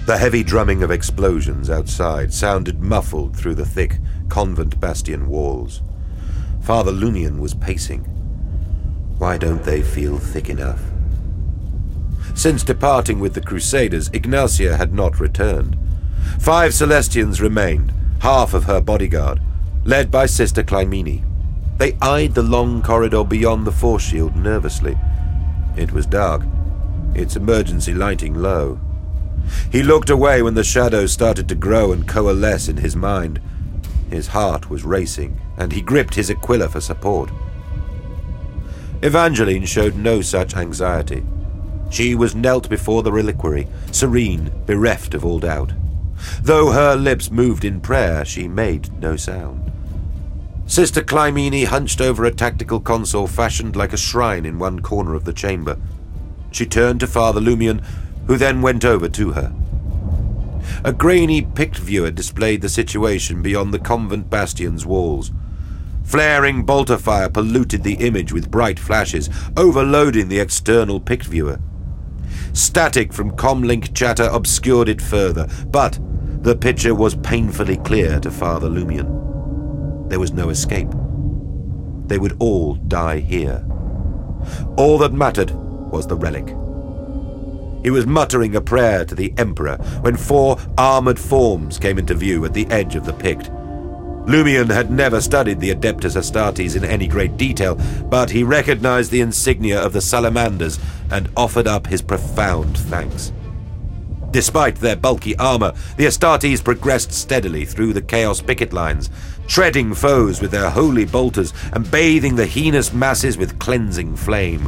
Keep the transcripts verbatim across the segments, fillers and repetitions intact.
The heavy drumming of explosions outside sounded muffled through the thick convent bastion walls. Father Lumion was pacing. Why don't they feel thick enough? Since departing with the Crusaders, Ignacia had not returned. Five Celestians remained, half of her bodyguard, led by Sister Clymene. They eyed the long corridor beyond the force shield nervously. It was dark, its emergency lighting low. He looked away when the shadows started to grow and coalesce in his mind. His heart was racing, and he gripped his Aquila for support. Evangeline showed no such anxiety. She was knelt before the reliquary, serene, bereft of all doubt. Though her lips moved in prayer, she made no sound. Sister Clymene hunched over a tactical console fashioned like a shrine in one corner of the chamber. She turned to Father Lumion, who then went over to her. A grainy pict viewer displayed the situation beyond the convent bastion's walls. Flaring bolter fire polluted the image with bright flashes, overloading the external pict viewer. Static from comlink chatter obscured it further, but the picture was painfully clear to Father Lumion. There was no escape. They would all die here. All that mattered was the relic. He was muttering a prayer to the Emperor when four armoured forms came into view at the edge of the Pict. Lumion had never studied the Adeptus Astartes in any great detail, but he recognized the insignia of the Salamanders and offered up his profound thanks. Despite their bulky armor, the Astartes progressed steadily through the Chaos picket lines, shredding foes with their holy bolters and bathing the heinous masses with cleansing flame.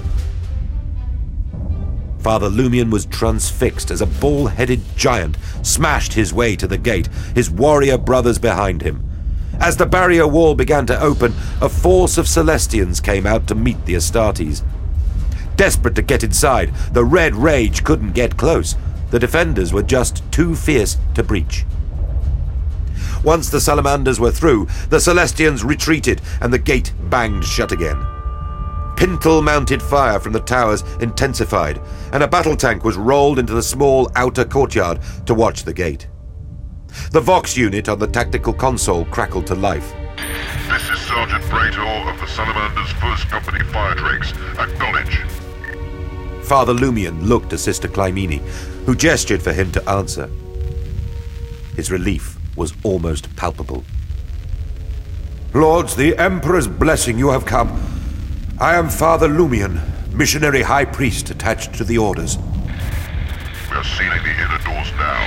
Father Lumion was transfixed as a ball-headed giant smashed his way to the gate, his warrior brothers behind him. As the barrier wall began to open, a force of Celestians came out to meet the Astartes. Desperate to get inside, the Red Rage couldn't get close. The defenders were just too fierce to breach. Once the Salamanders were through, the Celestians retreated and the gate banged shut again. Pintle-mounted fire from the towers intensified, and a battle tank was rolled into the small outer courtyard to watch the gate. The Vox unit on the tactical console crackled to life. This is Sergeant Praetor of the Salamander's First Company Fire Drakes. Acknowledge. Father Lumion looked to Sister Clymene, who gestured for him to answer. His relief was almost palpable. Lords, the Emperor's blessing, you have come. I am Father Lumion, missionary high priest attached to the orders. We are sealing the inner doors now.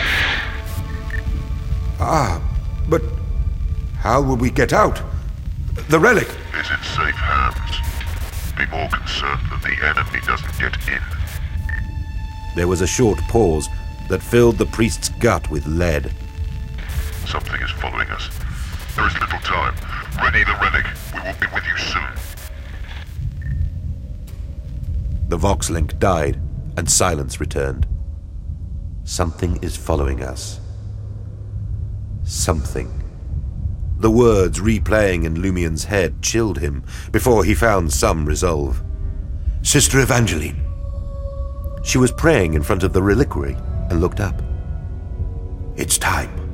Ah, but how will we get out? The relic is in safe hands. Be more concerned that the enemy doesn't get in. There was a short pause that filled the priest's gut with lead. Something is following us. There is little time. Ready the relic. We will be with you soon. The Vox link died, and silence returned. Something is following us. Something. The words replaying in Lumion's head chilled him before he found some resolve. Sister Evangeline. She was praying in front of the reliquary and looked up. It's time.